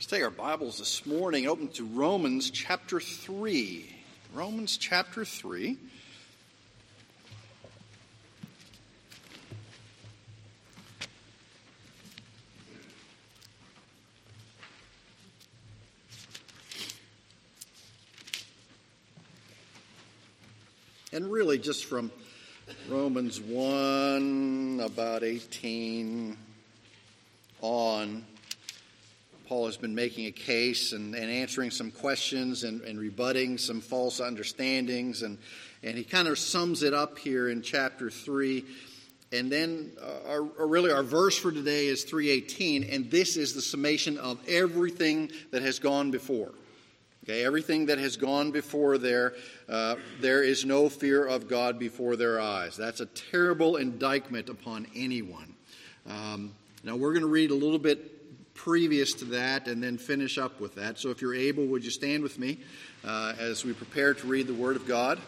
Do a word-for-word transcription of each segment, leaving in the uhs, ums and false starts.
Let's take our Bibles this morning, open to Romans chapter three. Romans chapter three. And really just from Romans one, about eighteen on, Paul has been making a case and, and answering some questions and, and rebutting some false understandings. And, and he kind of sums it up here in chapter three. And then uh, our, or really our verse for today is three eighteen. And this is the summation of everything that has gone before. Okay, everything that has gone before there, uh, there is no fear of God before their eyes. That's a terrible indictment upon anyone. Um, now we're going to read a little bit previous to that and then finish up with that. So if you're able, would you stand with me uh, as we prepare to read the Word of God?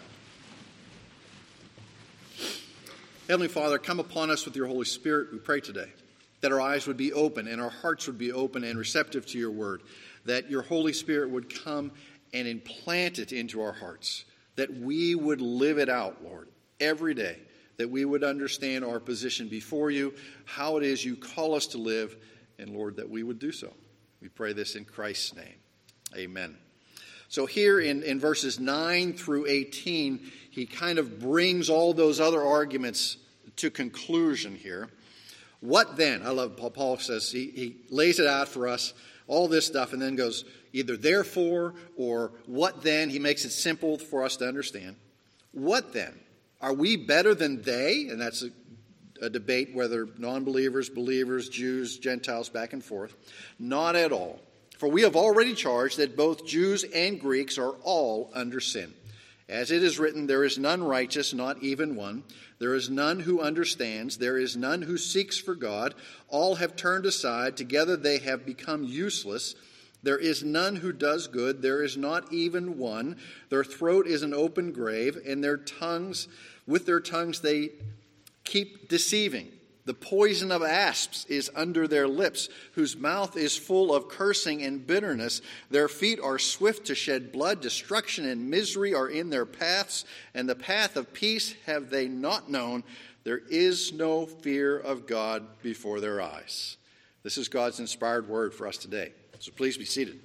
Heavenly Father, come upon us with your Holy Spirit, we pray today, that our eyes would be open and our hearts would be open and receptive to your Word, that your Holy Spirit would come and implant it into our hearts, that we would live it out, Lord, every day, that we would understand our position before you, how it is you call us to live, and Lord, that we would do so. We pray this in Christ's name. Amen. So here in, in verses nine through eighteen, he kind of brings all those other arguments to conclusion here. What then? I love Paul, Paul says, he, he lays it out for us, all this stuff, and then goes either therefore or what then. He makes it simple for us to understand. What then? Are we better than they? And that's a a debate whether non-believers, believers, Jews, Gentiles, back and forth. Not at all. For we have already charged that both Jews and Greeks are all under sin. As it is written, there is none righteous, not even one. There is none who understands. There is none who seeks for God. All have turned aside. Together they have become useless. There is none who does good. There is not even one. Their throat is an open grave, and their tongues, with their tongues they keep deceiving. The poison of asps is under their lips, whose mouth is full of cursing and bitterness. Their feet are swift to shed blood. Destruction and misery are in their paths, and the path of peace have they not known. There is no fear of God before their eyes. This is God's inspired word for us today. So please be seated.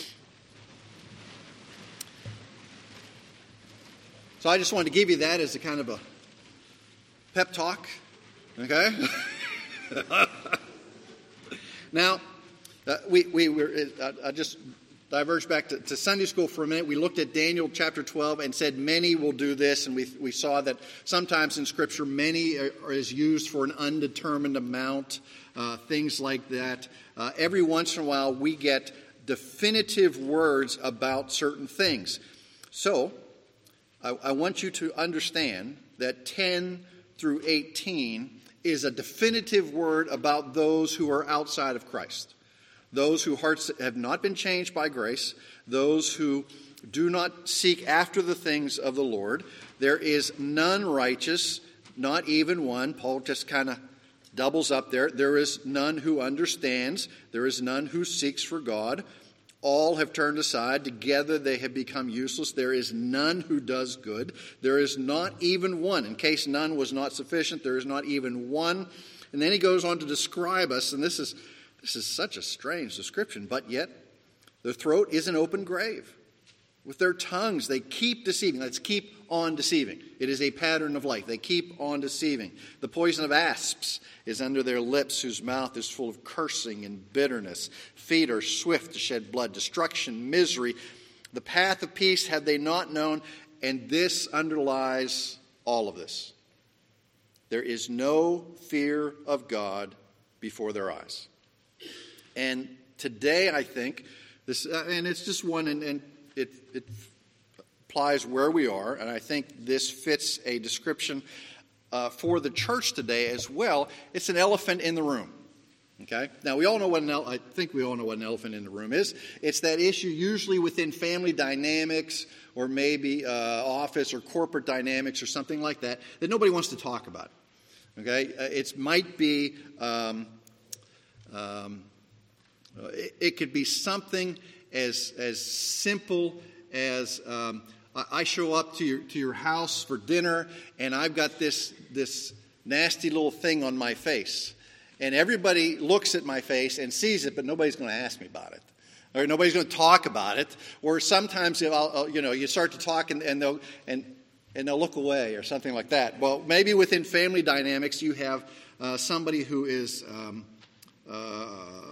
So I just wanted to give you that as a kind of a pep talk, okay? Now, uh, we, we were, uh, I just diverged back to, to Sunday school for a minute. We looked at Daniel chapter twelve and said many will do this, and we we saw that sometimes in Scripture many are, is used for an undetermined amount, uh, things like that. Uh, every once in a while we get definitive words about certain things. So, I, I want you to understand that ten through eighteen is a definitive word about those who are outside of Christ. Those whose hearts have not been changed by grace. Those who do not seek after the things of the Lord. There is none righteous, not even one. Paul just kind of doubles up there. There is none who understands. There is none who seeks for God. All have turned aside. Together they have become useless. There is none who does good. There is not even one. In case none was not sufficient, there is not even one. And then he goes on to describe us, and this is this is such a strange description, but yet their throat is an open grave. With their tongues, they keep deceiving. Let's keep on deceiving. It is a pattern of life. They keep on deceiving. The poison of asps is under their lips, whose mouth is full of cursing and bitterness. Feet are swift to shed blood. Destruction, misery. The path of peace have they not known, and this underlies all of this. There is no fear of God before their eyes. And today, I think, this, and it's just one, and, and It, it applies where we are, and I think this fits a description uh, for the church today as well. It's an elephant in the room. Okay? Now, we all know what an ele- I think we all know what an elephant in the room is. It's that issue usually within family dynamics or maybe uh, office or corporate dynamics or something like that that nobody wants to talk about. Okay? Uh, it might be um, um, Uh, it, it could be something as as simple as um, I show up to your to your house for dinner, and I've got this this nasty little thing on my face, and everybody looks at my face and sees it, but nobody's going to ask me about it, or nobody's going to talk about it. Or sometimes, I'll, I'll, you know, you start to talk and, and they'll and and they'll look away or something like that. Well, maybe within family dynamics, you have uh, somebody who is um, uh,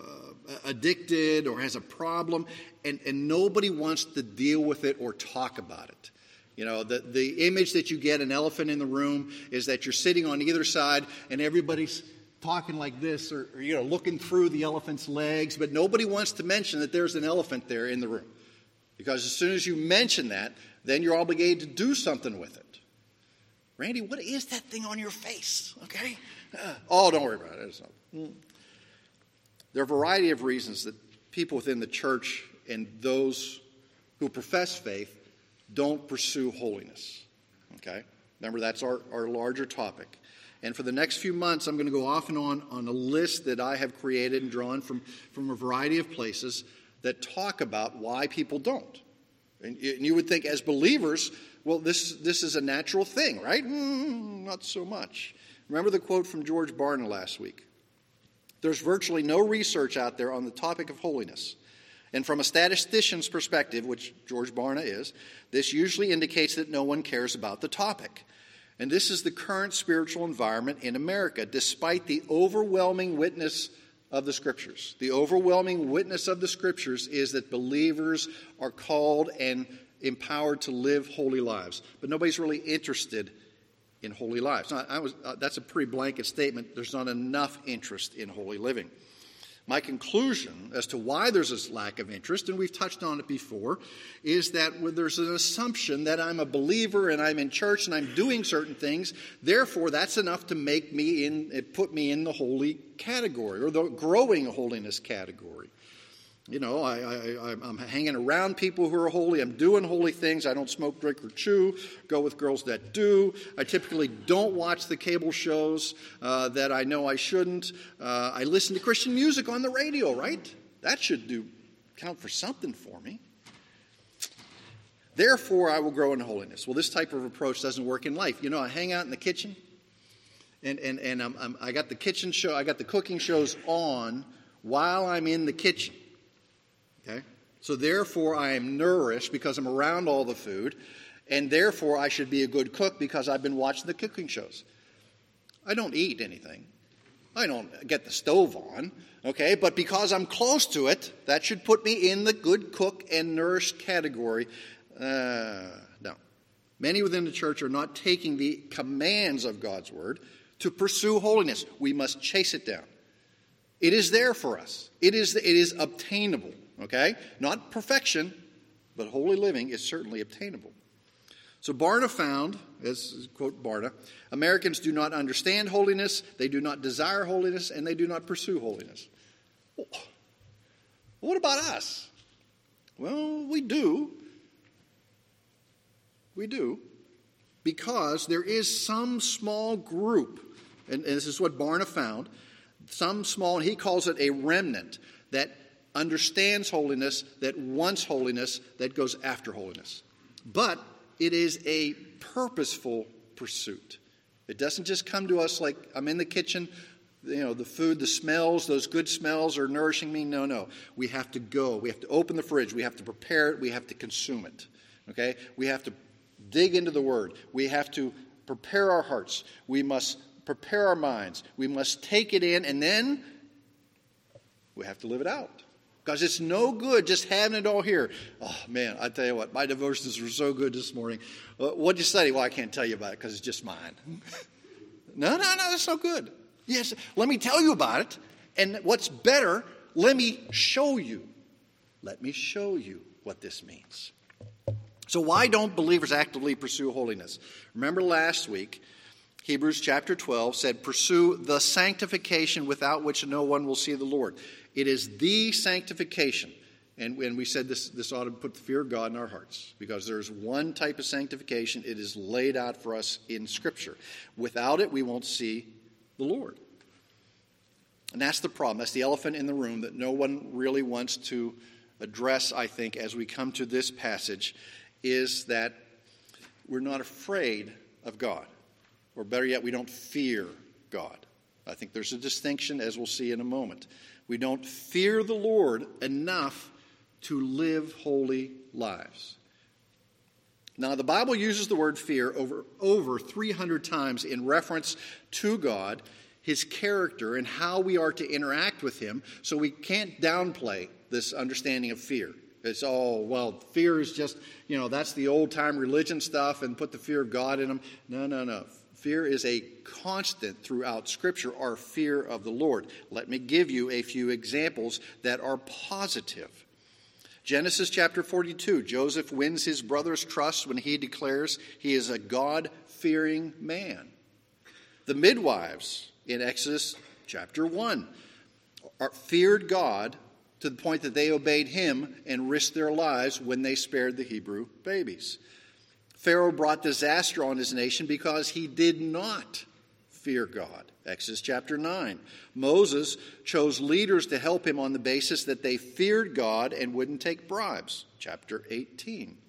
addicted or has a problem, and, and nobody wants to deal with it or talk about it. You know, the, the image that you get, an elephant in the room, is that you're sitting on either side and everybody's talking like this, or, or you know, looking through the elephant's legs, but nobody wants to mention that there's an elephant there in the room. Because as soon as you mention that, then you're obligated to do something with it. Randy, what is that thing on your face? Okay? Uh, oh, don't worry about it. It's not. Mm. There are a variety of reasons that people within the church and those who profess faith don't pursue holiness. Okay? Remember, that's our, our larger topic. And for the next few months, I'm going to go off and on on a list that I have created and drawn from, from a variety of places that talk about why people don't. And you would think, as believers, well, this this is a natural thing, right? Mm, not so much. Remember the quote from George Barna last week. There's virtually no research out there on the topic of holiness. And from a statistician's perspective, which George Barna is, this usually indicates that no one cares about the topic. And this is the current spiritual environment in America, despite the overwhelming witness of the Scriptures. The overwhelming witness of the Scriptures is that believers are called and empowered to live holy lives. But nobody's really interested in holy lives. Now, I was, uh, that's a pretty blanket statement. There's not enough interest in holy living. My conclusion as to why there's this lack of interest, and we've touched on it before, is that there's an assumption that I'm a believer and I'm in church and I'm doing certain things. Therefore, that's enough to make me in, put me in the holy category or the growing holiness category. You know, I, I, I'm hanging around people who are holy. I'm doing holy things. I don't smoke, drink, or chew. Go with girls that do. I typically don't watch the cable shows uh, that I know I shouldn't. Uh, I listen to Christian music on the radio, right? That should do count for something for me. Therefore, I will grow in holiness. Well, this type of approach doesn't work in life. You know, I hang out in the kitchen, and and and I'm, I'm, I got the kitchen show. I got the cooking shows on while I'm in the kitchen. Okay? So therefore I am nourished because I'm around all the food, and therefore I should be a good cook because I've been watching the cooking shows. I don't eat anything. I don't get the stove on, okay? But because I'm close to it, that should put me in the good cook and nourished category. Uh, no. Many within the church are not taking the commands of God's word to pursue holiness. We must chase it down. It is there for us. It is, it is obtainable. Okay? Not perfection, but holy living is certainly obtainable. So Barna found, as quote Barna, Americans do not understand holiness, they do not desire holiness, and they do not pursue holiness. Well, what about us? Well, we do. We do. Because there is some small group, and, and this is what Barna found, some small, and he calls it a remnant, that understands holiness, that wants holiness, that goes after holiness. But it is a purposeful pursuit. It doesn't just come to us like I'm in the kitchen, you know, the food, the smells, those good smells are nourishing me. No, no. We have to go. We have to open the fridge. We have to prepare it. We have to consume it. Okay? We have to dig into the Word. We have to prepare our hearts. We must prepare our minds. We must take it in, and then we have to live it out. Because it's no good just having it all here. Oh, man, I tell you what, my devotions were so good this morning. Uh, what'd you study? Well, I can't tell you about it because it's just mine. no, no, no, that's no good. Yes, let me tell you about it. And what's better, let me show you. Let me show you what this means. So why don't believers actively pursue holiness? Remember last week, Hebrews chapter twelve said, pursue the sanctification without which no one will see the Lord. It is the sanctification. And when we said this, this ought to put the fear of God in our hearts. Because there's one type of sanctification. It is laid out for us in Scripture. Without it, we won't see the Lord. And that's the problem. That's the elephant in the room that no one really wants to address, I think, as we come to this passage, is that we're not afraid of God. Or better yet, we don't fear God. I think there's a distinction, as we'll see in a moment. We don't fear the Lord enough to live holy lives. Now, the Bible uses the word fear over, over three hundred times in reference to God, his character, and how we are to interact with him, so we can't downplay this understanding of fear. It's, oh, well, fear is just, you know, that's the old-time religion stuff, and put the fear of God in them. No, no, no. Fear is a constant throughout Scripture, our fear of the Lord. Let me give you a few examples that are positive. Genesis chapter forty-two, Joseph wins his brother's trust when he declares he is a God-fearing man. The midwives in Exodus chapter one are, feared God to the point that they obeyed him and risked their lives when they spared the Hebrew babies. Pharaoh brought disaster on his nation because he did not fear God. Exodus chapter nine. Moses chose leaders to help him on the basis that they feared God and wouldn't take bribes. Chapter eighteen.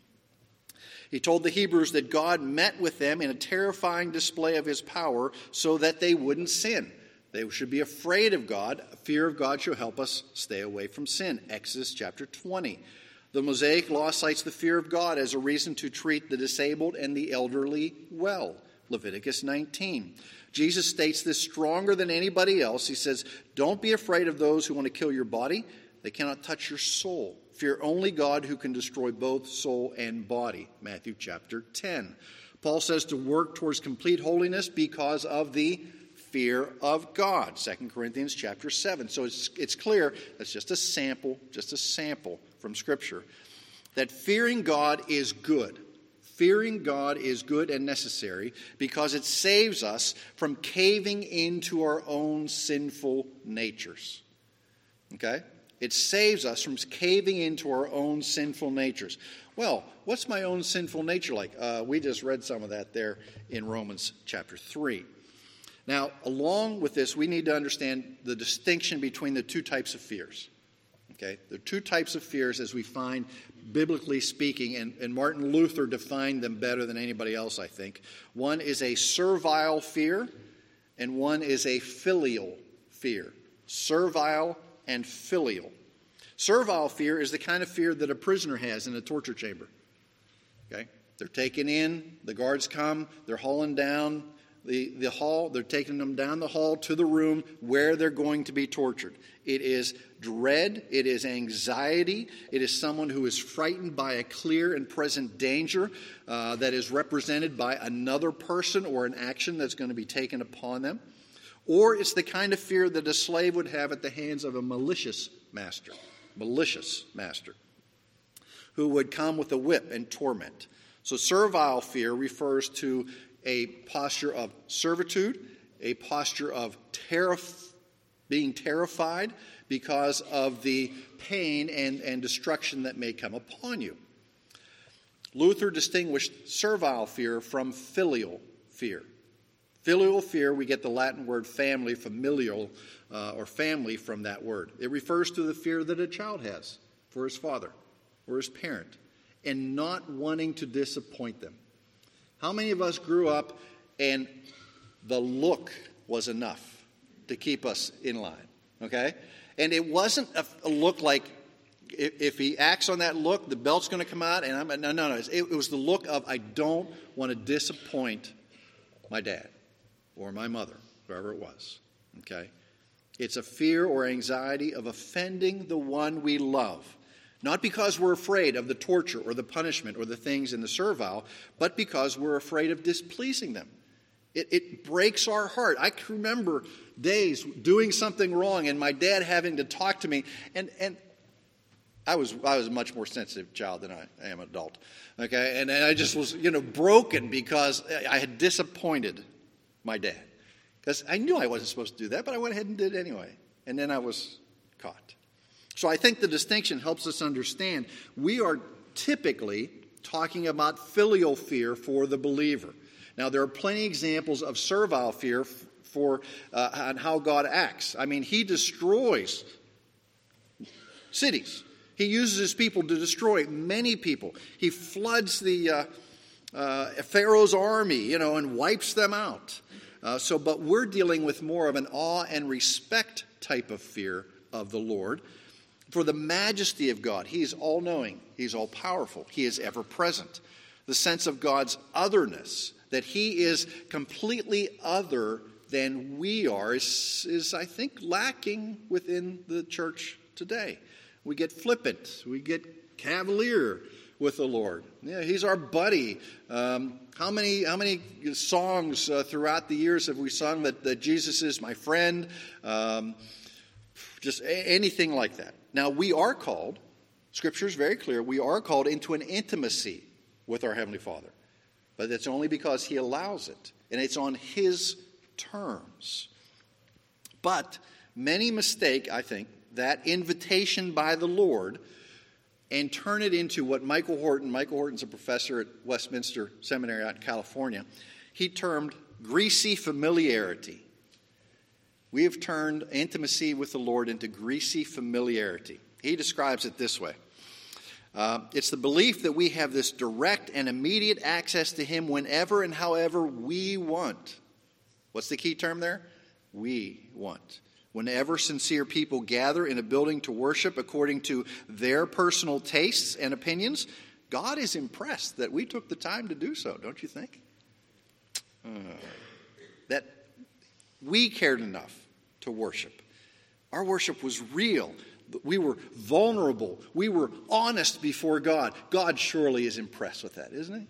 He told the Hebrews that God met with them in a terrifying display of his power so that they wouldn't sin. They should be afraid of God. Fear of God shall help us stay away from sin. Exodus chapter twenty. The Mosaic Law cites the fear of God as a reason to treat the disabled and the elderly well. Leviticus nineteen. Jesus states this stronger than anybody else. He says, don't be afraid of those who want to kill your body. They cannot touch your soul. Fear only God who can destroy both soul and body. Matthew chapter ten. Paul says to work towards complete holiness because of the fear of God. Second Corinthians chapter seven. So it's, it's clear, that's just a sample, just a sample from Scripture, that fearing God is good. Fearing God is good and necessary because it saves us from caving into our own sinful natures. Okay? It saves us from caving into our own sinful natures. Well, what's my own sinful nature like? Uh, we just read some of that there in Romans chapter three. Now, along with this, we need to understand the distinction between the two types of fears. Okay? There are two types of fears as we find biblically speaking, and, and Martin Luther defined them better than anybody else, I think. One is a servile fear, and one is a filial fear. Servile and filial. Servile fear is the kind of fear that a prisoner has in a torture chamber. Okay? They're taken in, the guards come, they're hauling down the, the hall, they're taking them down the hall to the room where they're going to be tortured. It is dread, it is anxiety, it is someone who is frightened by a clear and present danger uh, that is represented by another person or an action that's going to be taken upon them. Or it's the kind of fear that a slave would have at the hands of a malicious master, malicious master, who would come with a whip and torment. So servile fear refers to a posture of servitude, a posture of terror, being terrified because of the pain and, and destruction that may come upon you. Luther distinguished servile fear from filial fear. Filial fear, we get the Latin word family, familial, uh, or family from that word. It refers to the fear that a child has for his father or his parent and not wanting to disappoint them. How many of us grew up and the look was enough to keep us in line, okay? And it wasn't a, a look like if, if he acts on that look, the belt's going to come out, and I'm no, no, no. It, it was the look of I don't want to disappoint my dad or my mother, whoever it was, okay? It's a fear or anxiety of offending the one we love. Not because we're afraid of the torture or the punishment or the things in the servile, but because we're afraid of displeasing them. It, it breaks our heart. I can remember days doing something wrong and my dad having to talk to me. And, and I was I was a much more sensitive child than I, I am an adult. Okay, and, and I just was, you know, broken because I had disappointed my dad. Because I knew I wasn't supposed to do that, but I went ahead and did it anyway. And then I was caught. So I think the distinction helps us understand we are typically talking about filial fear for the believer. Now, there are plenty of examples of servile fear f- for uh, on how God acts. I mean, he destroys cities. He uses his people to destroy many people. He floods the uh, uh, Pharaoh's army, you know, and wipes them out. Uh, so, but we're dealing with more of an awe and respect type of fear of the Lord for the majesty of God. He is all-knowing. He's all-powerful. He is ever-present. The sense of God's otherness, that he is completely other than we are, is, is, I think, lacking within the church today. We get flippant. We get cavalier with the Lord. Yeah, he's our buddy. Um, how many how many songs uh, throughout the years have we sung that, that Jesus is my friend? Um, just a- anything like that. Now, we are called, Scripture is very clear, we are called into an intimacy with our Heavenly Father. But it's only because he allows it. And it's on his terms. But many mistake, I think, that invitation by the Lord and turn it into what Michael Horton, Michael Horton's a professor at Westminster Seminary out in California, he termed greasy familiarity. We have turned intimacy with the Lord into greasy familiarity. He describes it this way. Uh, it's the belief that we have this direct and immediate access to him whenever and however we want. What's the key term there? We want. Whenever sincere people gather in a building to worship according to their personal tastes and opinions, God is impressed that we took the time to do so, don't you think? Uh, that we cared enough to worship. Our worship was real. We were vulnerable. We were honest before God. God surely is impressed with that, isn't he?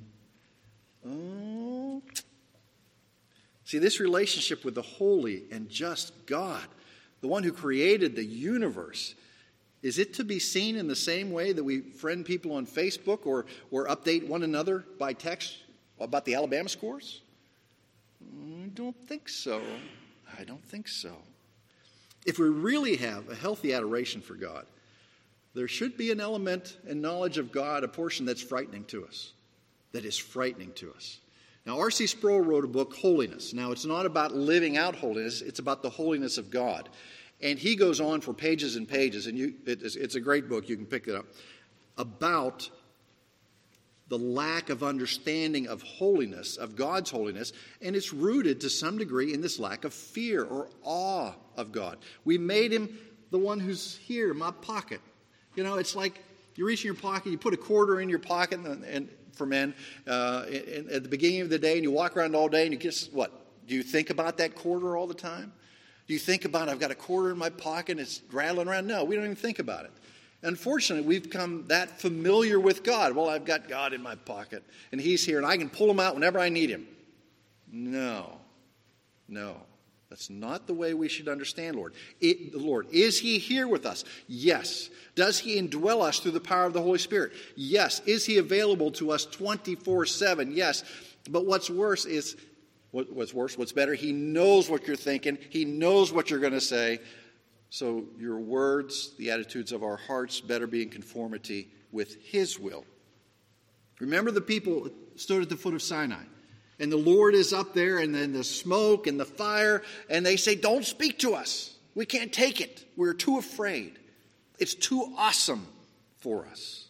Oh. See, this relationship with the holy and just God, the one who created the universe, is it to be seen in the same way that we friend people on Facebook or, or update one another by text about the Alabama scores? I don't think so. I don't think so. If we really have a healthy adoration for God, there should be an element and knowledge of God, a portion that's frightening to us, that is frightening to us. Now, R C Sproul wrote a book, Holiness. Now, it's not about living out holiness. It's about the holiness of God. And he goes on for pages and pages, and you, it, it's a great book. You can pick it up, about the lack of understanding of holiness, of God's holiness, and it's rooted to some degree in this lack of fear or awe of God. We made him the one who's here in my pocket. You know, it's like you reach in your pocket, you put a quarter in your pocket, and, and for men, uh, and, at the beginning of the day, and you walk around all day, and you guess what? Do you think about that quarter all the time? Do you think about, I've got a quarter in my pocket, and it's rattling around? No, we don't even think about it. Unfortunately, we've become that familiar with God. Well, I've got God in my pocket, and he's here, and I can pull him out whenever I need him. No. No. That's not the way we should understand Lord. It, the Lord. Is he here with us? Yes. Does he indwell us through the power of the Holy Spirit? Yes. Is he available to us twenty-four seven? Yes. But what's worse is, what, what's worse, what's better, he knows what you're thinking. He knows what you're going to say. So your words, the attitudes of our hearts, better be in conformity with his will. Remember the people stood at the foot of Sinai. And the Lord is up there, and then the smoke and the fire, and they say, don't speak to us. We can't take it. We're too afraid. It's too awesome for us.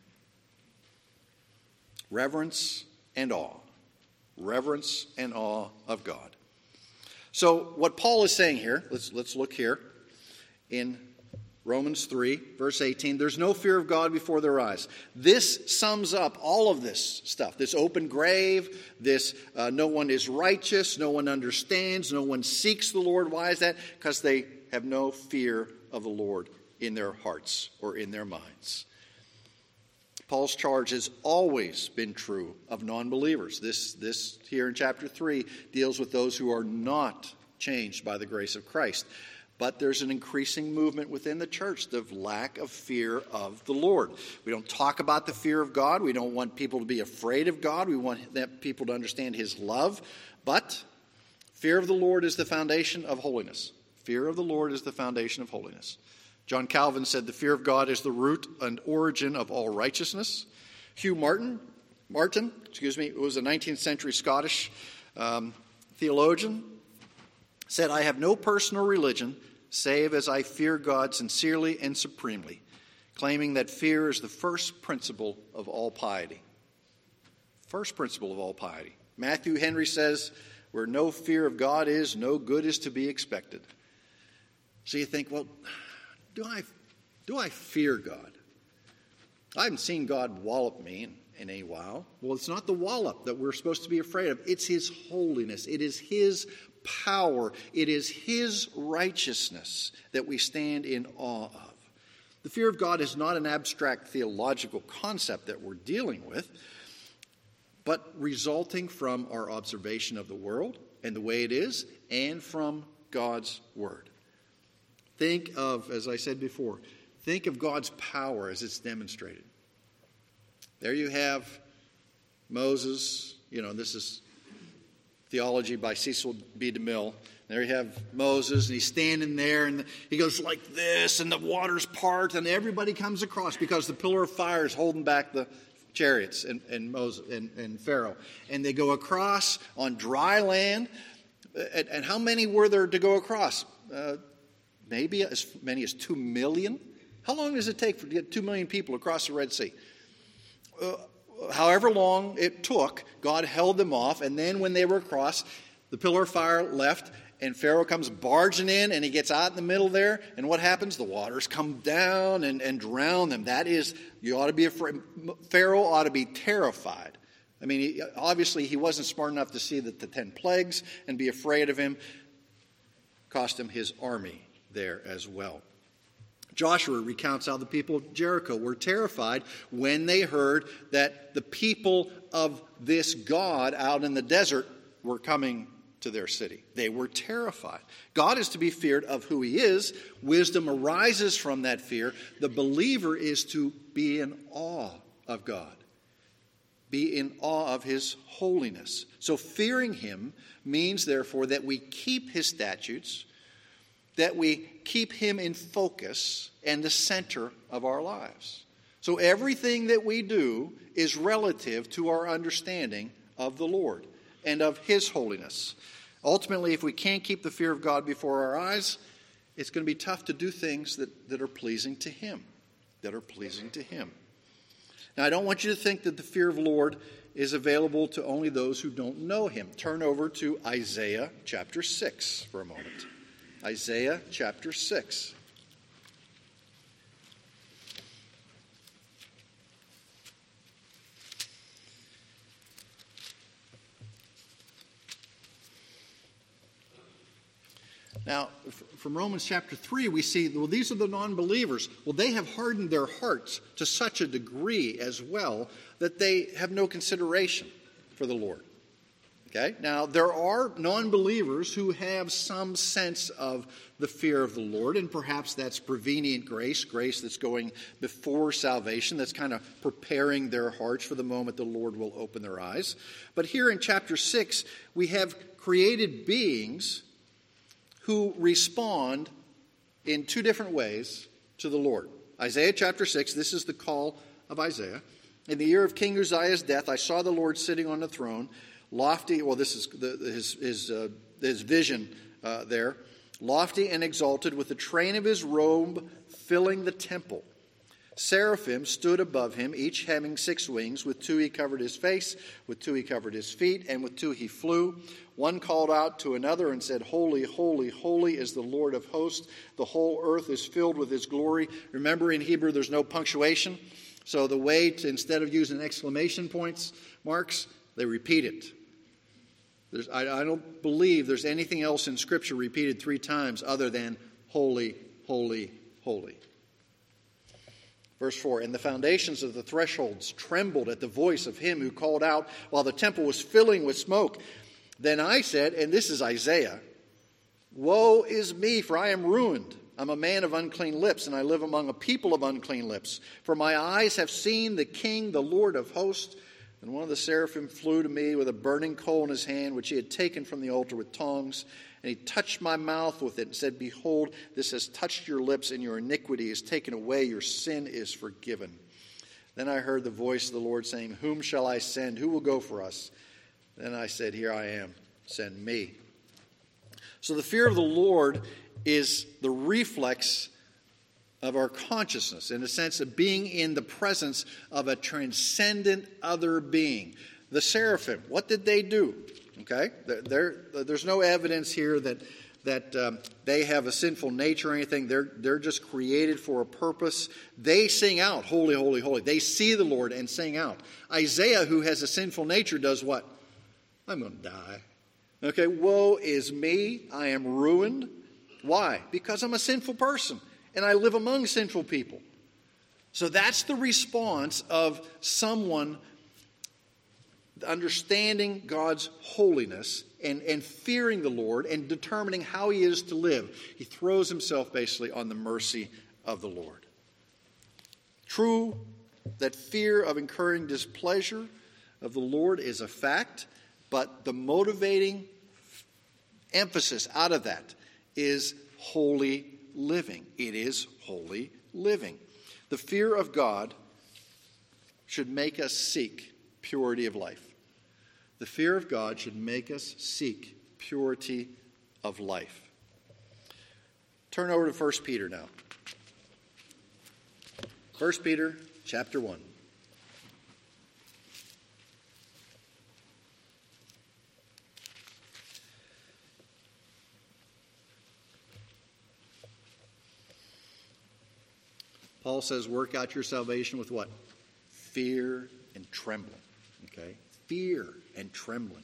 Reverence and awe. Reverence and awe of God. So what Paul is saying here, let's, let's look here. In Romans three, verse eighteen, there's no fear of God before their eyes. This sums up all of this stuff, this open grave, this uh, no one is righteous, no one understands, no one seeks the Lord. Why is that? Because they have no fear of the Lord in their hearts or in their minds. Paul's charge has always been true of non-believers. This, this here in chapter three deals with those who are not changed by the grace of Christ. But there's an increasing movement within the church of lack of fear of the Lord. We don't talk about the fear of God. We don't want people to be afraid of God. We want people to understand his love. But fear of the Lord is the foundation of holiness. Fear of the Lord is the foundation of holiness. John Calvin said the fear of God is the root and origin of all righteousness. Hugh Martin, Martin, excuse me, was a nineteenth century Scottish um, theologian. said, I have no personal religion save as I fear God sincerely and supremely, claiming that fear is the first principle of all piety. First principle of all piety. Matthew Henry says, where no fear of God is, no good is to be expected. So you think, well, do I, do I fear God? I haven't seen God wallop me in, in a while. Well, it's not the wallop that we're supposed to be afraid of. It's his holiness. It is his power. It is his righteousness that we stand in awe of. The fear of God is not an abstract theological concept that we're dealing with, but resulting from our observation of the world and the way it is, and from God's word. Think of, as I said before, think of God's power as it's demonstrated. There you have Moses, you know, this is theology by Cecil B. DeMille. There you have Moses, and he's standing there, and he goes like this, and the waters part, and everybody comes across because the pillar of fire is holding back the chariots and, and Moses and, and Pharaoh. And they go across on dry land. And, and how many were there to go across? Uh, maybe as many as two million. How long does it take for to get two million people across the Red Sea? Uh, however long it took, God held them off. And then when they were across, the pillar of fire left, and Pharaoh comes barging in, and he gets out in the middle there. And what happens? The waters come down and, and drown them. That is, you ought to be afraid. Pharaoh ought to be terrified. I mean, he, obviously he wasn't smart enough to see that the ten plagues and be afraid of him. Cost him his army there as well. Joshua recounts how the people of Jericho were terrified when they heard that the people of this God out in the desert were coming to their city. They were terrified. God is to be feared of who he is. Wisdom arises from that fear. The believer is to be in awe of God. Be in awe of his holiness. So fearing him means, therefore, that we keep his statutes, that we keep him in focus and the center of our lives. So everything that we do is relative to our understanding of the Lord and of his holiness. Ultimately, if we can't keep the fear of God before our eyes, it's going to be tough to do things that, that are pleasing to him, that are pleasing to him. Now, I don't want you to think that the fear of the Lord is available to only those who don't know him. Turn over to Isaiah chapter six for a moment. Isaiah chapter six. Now, from Romans chapter three, we see, well, these are the non-believers. Well, they have hardened their hearts to such a degree as well that they have no consideration for the Lord. Okay? Now, there are non-believers who have some sense of the fear of the Lord, and perhaps that's prevenient grace, grace that's going before salvation, that's kind of preparing their hearts for the moment the Lord will open their eyes. But here in chapter six, we have created beings who respond in two different ways to the Lord. Isaiah chapter six, this is the call of Isaiah. In the year of King Uzziah's death, I saw the Lord sitting on the throne, lofty, well, this is the, his, his, uh, his vision uh, there, lofty and exalted, with the train of his robe filling the temple. Seraphim stood above him, each having six wings. With two he covered his face, with two he covered his feet, and with two he flew. One called out to another and said, Holy, holy, holy is the Lord of hosts. The whole earth is filled with his glory. Remember, in Hebrew there's no punctuation. So the way to, instead of using exclamation points, marks, they repeat it. There's, I, I don't believe there's anything else in Scripture repeated three times other than holy, holy, holy. Verse four, and the foundations of the thresholds trembled at the voice of him who called out while the temple was filling with smoke. Then I said, and this is Isaiah, Woe is me, for I am ruined. I'm a man of unclean lips, and I live among a people of unclean lips. For my eyes have seen the King, the Lord of hosts. And one of the seraphim flew to me with a burning coal in his hand, which he had taken from the altar with tongs. And he touched my mouth with it and said, Behold, this has touched your lips, and your iniquity is taken away. Your sin is forgiven. Then I heard the voice of the Lord saying, Whom shall I send? Who will go for us? Then I said, Here I am. Send me. So the fear of the Lord is the reflex of our consciousness, in a sense of being in the presence of a transcendent other being. The seraphim, what did they do? Okay, there, there's no evidence here that that um, they have a sinful nature or anything. They're they're just created for a purpose. They sing out, holy, holy, holy. They see the Lord and sing out. Isaiah, who has a sinful nature, does what? I'm going to die. Okay, woe is me. I am ruined. Why? Because I'm a sinful person and I live among sinful people. So that's the response of someone understanding God's holiness and, and fearing the Lord and determining how he is to live. He throws himself basically on the mercy of the Lord. True that fear of incurring displeasure of the Lord is a fact, but the motivating emphasis out of that is holy living. It is holy living. The fear of God should make us seek purity of life. The fear of God should make us seek purity of life. Turn over to First Peter now. First Peter chapter one. Paul says, work out your salvation with what? Fear and trembling. Okay? Fear and trembling.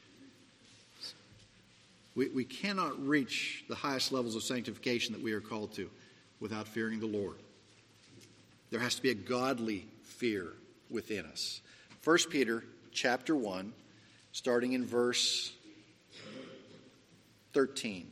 We, we cannot reach the highest levels of sanctification that we are called to without fearing the Lord. There has to be a godly fear within us. First Peter chapter one, starting in verse thirteen.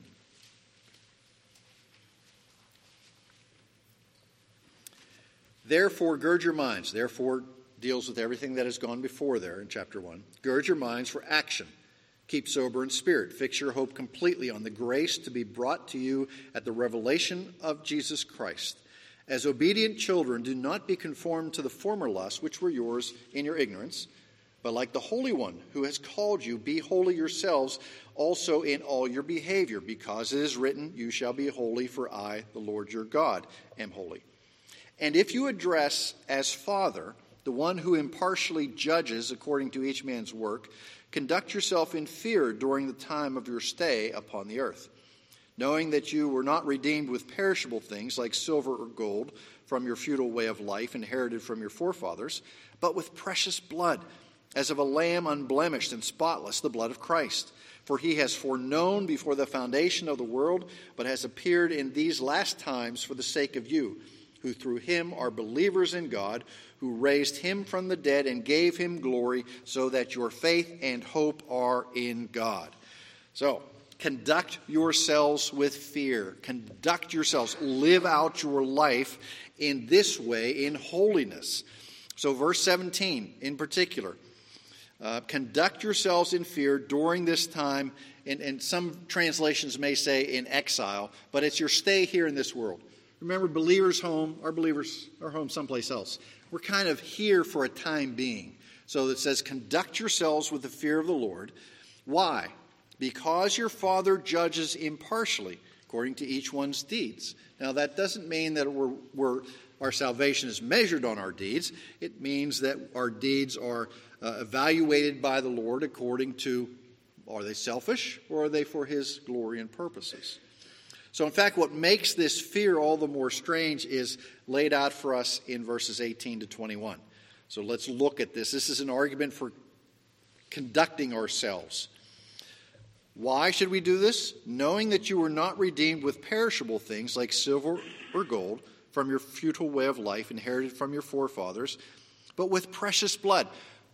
Therefore, gird your minds. Therefore deals with everything that has gone before there in chapter one. Gird your minds for action. Keep sober in spirit. Fix your hope completely on the grace to be brought to you at the revelation of Jesus Christ. As obedient children, do not be conformed to the former lusts which were yours in your ignorance, but like the Holy One who has called you, be holy yourselves also in all your behavior, because it is written, you shall be holy, for I, the Lord your God, am holy. And if you address as Father the one who impartially judges according to each man's work, conduct yourself in fear during the time of your stay upon the earth, knowing that you were not redeemed with perishable things like silver or gold from your futile way of life inherited from your forefathers, but with precious blood, as of a lamb unblemished and spotless, the blood of Christ. For he has foreknown before the foundation of the world, but has appeared in these last times for the sake of you, who through him are believers in God, who raised him from the dead and gave him glory, so that your faith and hope are in God. So, conduct yourselves with fear. Conduct yourselves. Live out your life in this way, in holiness. So verse seventeen in particular. Uh, conduct yourselves in fear during this time, and, and some translations may say in exile, but it's your stay here in this world. Remember, believers' home, our believers are home someplace else. We're kind of here for a time being. So it says, conduct yourselves with the fear of the Lord. Why? Because your Father judges impartially according to each one's deeds. Now, that doesn't mean that we're, we're, our salvation is measured on our deeds. It means that our deeds are uh, evaluated by the Lord according to, are they selfish or are they for his glory and purposes? So, in fact, what makes this fear all the more strange is laid out for us in verses eighteen to twenty-one. So let's look at this. This is an argument for conducting ourselves. Why should we do this? Knowing that you were not redeemed with perishable things like silver or gold from your futile way of life inherited from your forefathers, but with precious blood.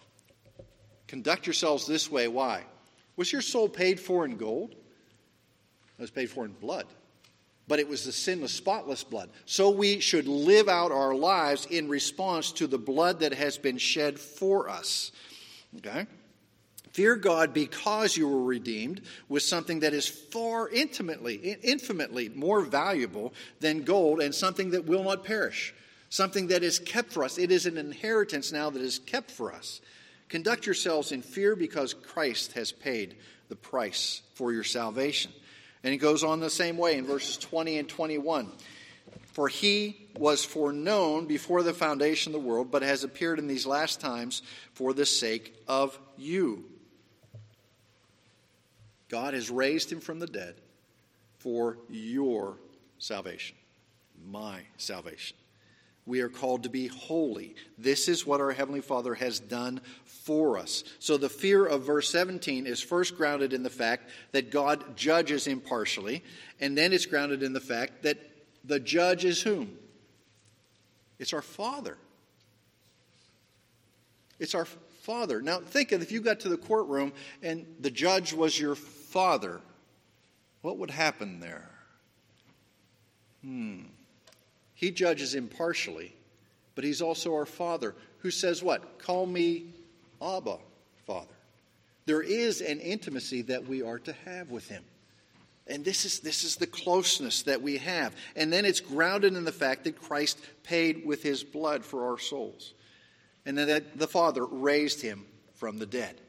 Conduct yourselves this way. Why? Was your soul paid for in gold? It was paid for in blood. But it was the sinless, spotless blood. So we should live out our lives in response to the blood that has been shed for us. Okay? Fear God because you were redeemed with something that is far intimately, infinitely more valuable than gold, and something that will not perish. Something that is kept for us. It is an inheritance now that is kept for us. Conduct yourselves in fear because Christ has paid the price for your salvation. And he goes on the same way in verses twenty and twenty-one. For he was foreknown before the foundation of the world, but has appeared in these last times for the sake of you. God has raised him from the dead for your salvation, my salvation. We are called to be holy. This is what our Heavenly Father has done for us. So the fear of verse seventeen is first grounded in the fact that God judges impartially, and then it's grounded in the fact that the judge is whom? It's our Father. It's our Father. Now think of if you got to the courtroom and the judge was your father, what would happen there? Hmm. He judges impartially, but he's also our Father, who says what? Call me Abba, Father. There is an intimacy that we are to have with him. And this is, this is the closeness that we have. And then it's grounded in the fact that Christ paid with his blood for our souls. And then that the Father raised him from the dead.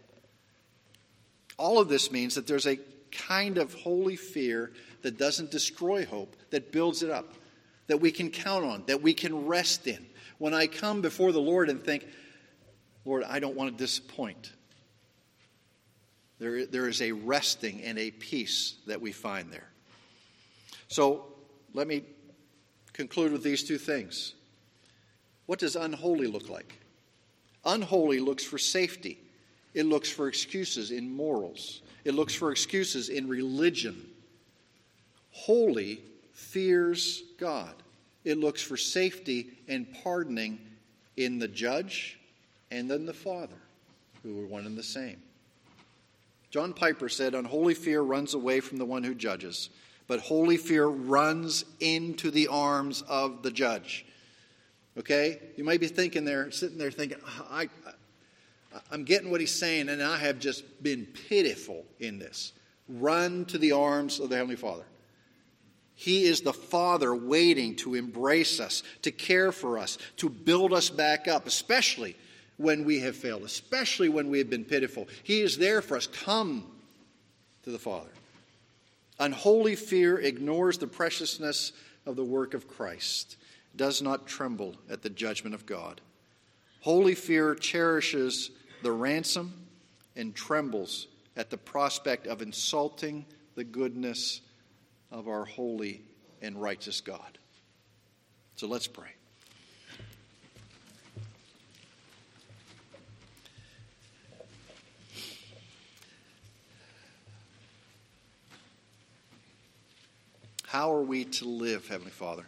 All of this means that there's a kind of holy fear that doesn't destroy hope, that builds it up, that we can count on, that we can rest in. When I come before the Lord and think, Lord, I don't want to disappoint, there, there is a resting and a peace that we find there. So let me conclude with these two things. What does unholy look like? Unholy looks for safety. It looks for excuses in morals. It looks for excuses in religion. Holy fears God. It looks for safety and pardoning in the judge and in the Father, who are one and the same. John Piper said, unholy fear runs away from the one who judges, but holy fear runs into the arms of the judge. Okay? You might be thinking there, sitting there thinking, I, I, I'm getting what he's saying, and I have just been pitiful in this. Run to the arms of the Heavenly Father. He is the Father waiting to embrace us, to care for us, to build us back up, especially when we have failed, especially when we have been pitiful. He is there for us. Come to the Father. Unholy fear ignores the preciousness of the work of Christ, does not tremble at the judgment of God. Holy fear cherishes the ransom and trembles at the prospect of insulting the goodness of our holy and righteous God. So let's pray. How are we to live, Heavenly Father?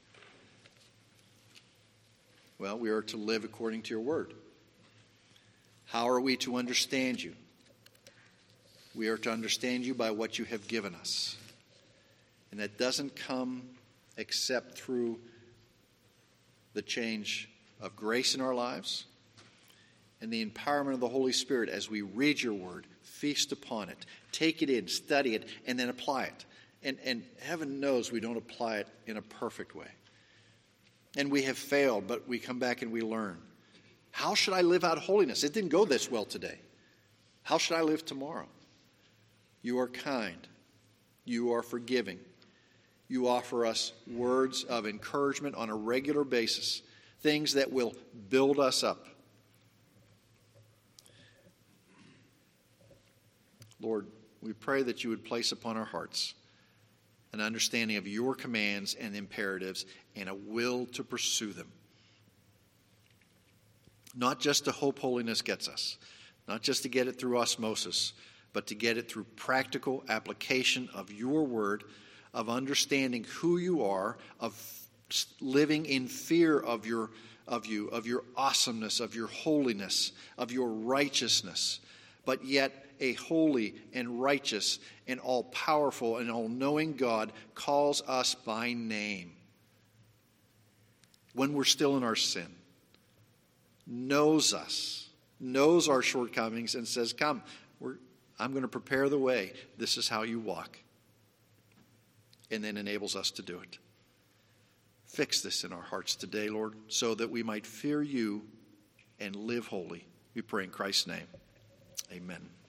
Well, we are to live according to your word. How are we to understand you? We are to understand you by what you have given us. And that doesn't come except through the change of grace in our lives and the empowerment of the Holy Spirit as we read your word, feast upon it, take it in, study it, and then apply it. And, and heaven knows we don't apply it in a perfect way. And we have failed, but we come back and we learn. How should I live out holiness? It didn't go this well today. How should I live tomorrow? You are kind. You are forgiving. You offer us words of encouragement on a regular basis, things that will build us up. Lord, we pray that you would place upon our hearts an understanding of your commands and imperatives and a will to pursue them. Not just to hope holiness gets us, not just to get it through osmosis, but to get it through practical application of your word, of understanding who you are, of living in fear of your of you, of your awesomeness, of your holiness, of your righteousness, but yet a holy and righteous and all-powerful and all-knowing God calls us by name when we're still in our sin, knows us, knows our shortcomings, and says, come, we're, I'm going to prepare the way. This is how you walk. And then enables us to do it. Fix this in our hearts today, Lord, so that we might fear you and live holy. We pray in Christ's name. Amen.